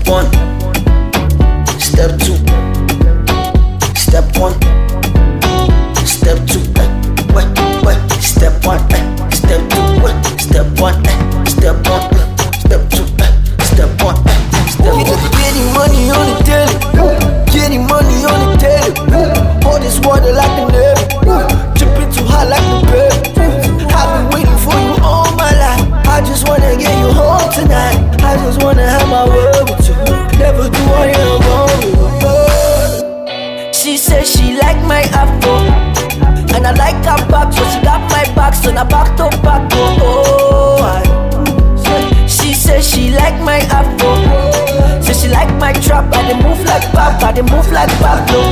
Step one, step two, step one, step two, wait, step one, step two, step one, step one, step two, step one, step one. Getting money on the daily, getting money on the daily. All this water like the Navy, dripping too hot like the baby. I've been waiting for you all my life. I just wanna get you home tonight. I just wanna have my word with you. Never do I am wrong with you. She said she like my afro, and I like her back, so she got my back, so now back to back. She said she like my afro, so she like my trap. I dey move like Pop, I dey move like Pablo.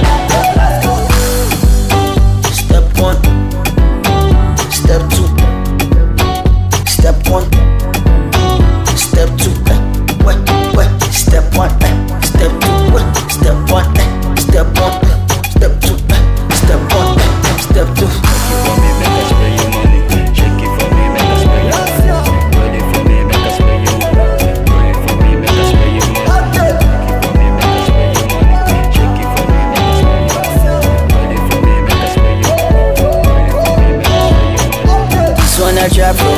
Step one, step two, step one, step two, wait, step one, step two, step one, step one, step two, step one, step two. Shake it for me, make us spend your money. Shake it for me, make us spend your money. Roll it for me, make us spend your money. Roll it for me, make us spend your money. Shake it for me, make us spend your money. Roll it for me, make us spend your money. Roll it for me, make us spend your money. This one I drop from,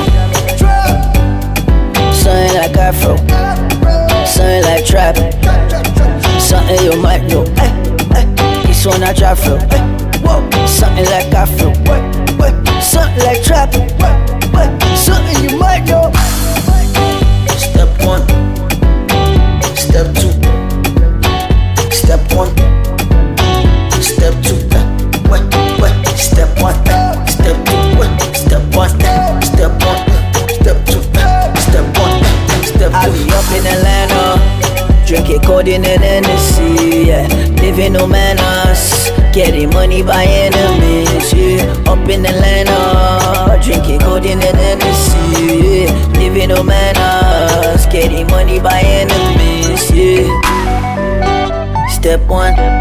something like Afro, something like trap, something you might know. This one I drop from, something like Afro, something like trap, something you might know. Step one, step two, step one, step two, wait, step one, step two, step one, step one, step two, step one, step two. I be up in Atlanta, drinking codeine and Hennessy, yeah. Living no manners, getting money by enemies, yeah. Up in Atlanta, drinking codeine and Hennessy, yeah. Living no manners, getting money by enemies, yeah. Step one,